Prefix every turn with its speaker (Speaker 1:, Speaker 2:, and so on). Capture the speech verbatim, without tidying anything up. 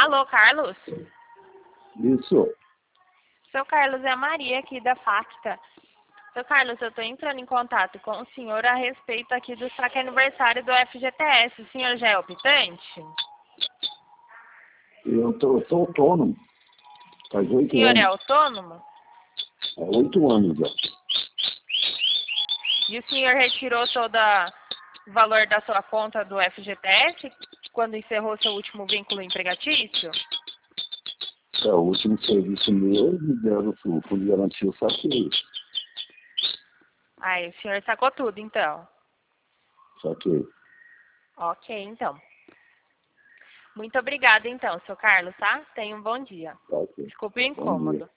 Speaker 1: Alô, Carlos?
Speaker 2: Isso.
Speaker 1: Seu Carlos, é a Maria aqui da Facta. Seu Carlos, eu estou entrando em contato com o senhor a respeito aqui do saque aniversário do F G T S. O senhor já é optante?
Speaker 2: Eu tô, tô autônomo. Faz
Speaker 1: O
Speaker 2: oito
Speaker 1: senhor é
Speaker 2: anos.
Speaker 1: autônomo?
Speaker 2: Há oito anos já.
Speaker 1: E o senhor retirou todo o valor da sua conta do F G T S quando encerrou seu último vínculo empregatício?
Speaker 2: É, o último serviço meu, me deram o fundo de garantia, eu saquei.
Speaker 1: Aí, o senhor sacou tudo, então.
Speaker 2: Saquei.
Speaker 1: Ok, então. Muito obrigada, então, seu Carlos, tá? Tenha um bom dia.
Speaker 2: Tá, ok.
Speaker 1: Desculpe o
Speaker 2: Bom dia.
Speaker 1: incômodo.